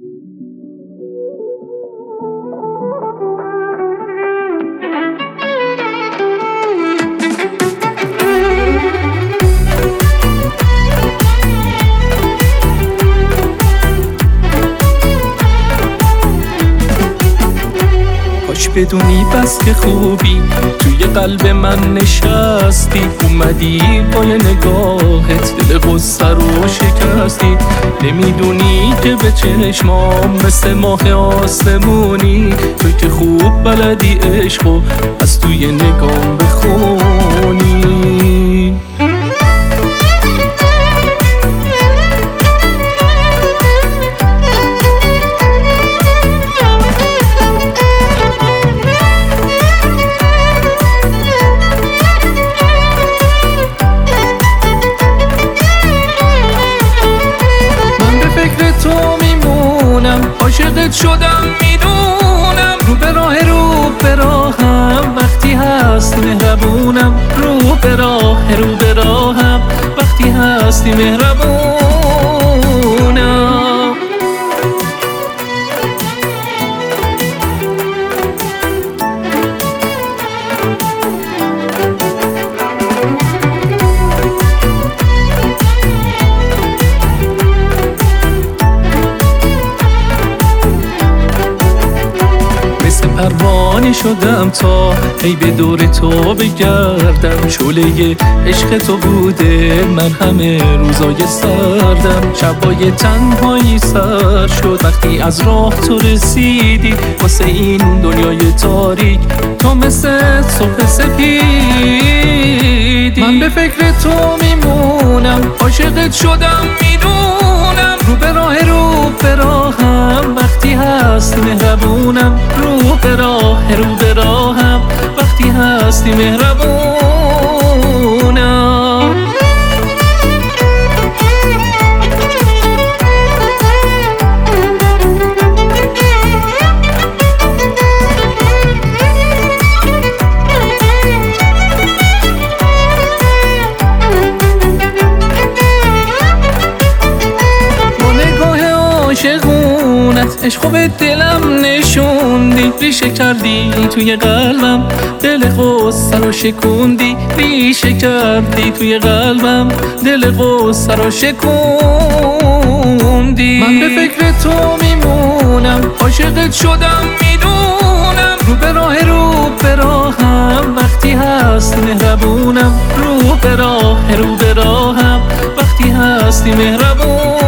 کاش بدونی بس که خوبی توی قلب من نشستی، اومدی با یه نگاهت دل غصه رو شکستی. نمیدونی که به چشمام مثل ماه آسمونی، توی که خوب بلدی عشقو از توی نگام بخونی. عاشقت شدم میدونم، رو به راهم وقتی هست مهربونم، رو به راهم وقتی هستی مهربونم. پروانه شدم تا هی به دور تو بگردم، شعله عشق تو بوده من همه روزای سردم. شبای تنهایی سر شد وقتی از راه تو رسیدی، واسه این دنیای تاریک تو مثل صبح سپیدی. من به فکر تو میمونم، عاشقت شدم میدونم، رو به راهم وقتی هست مهربونم، رو به راهم وقتی هستی مهربونم. عشقو به دلم نشوندی، ریشه کردی توی قلبم، دل غصه رو شکوندی، ریشه کردی توی قلبم، دل غصه رو شکوندی. من به فکر تو میمونم، عاشقت شدم میدونم، رو به راهم وقتی هست مهربونم، رو به راهم وقتی هستی مهربون.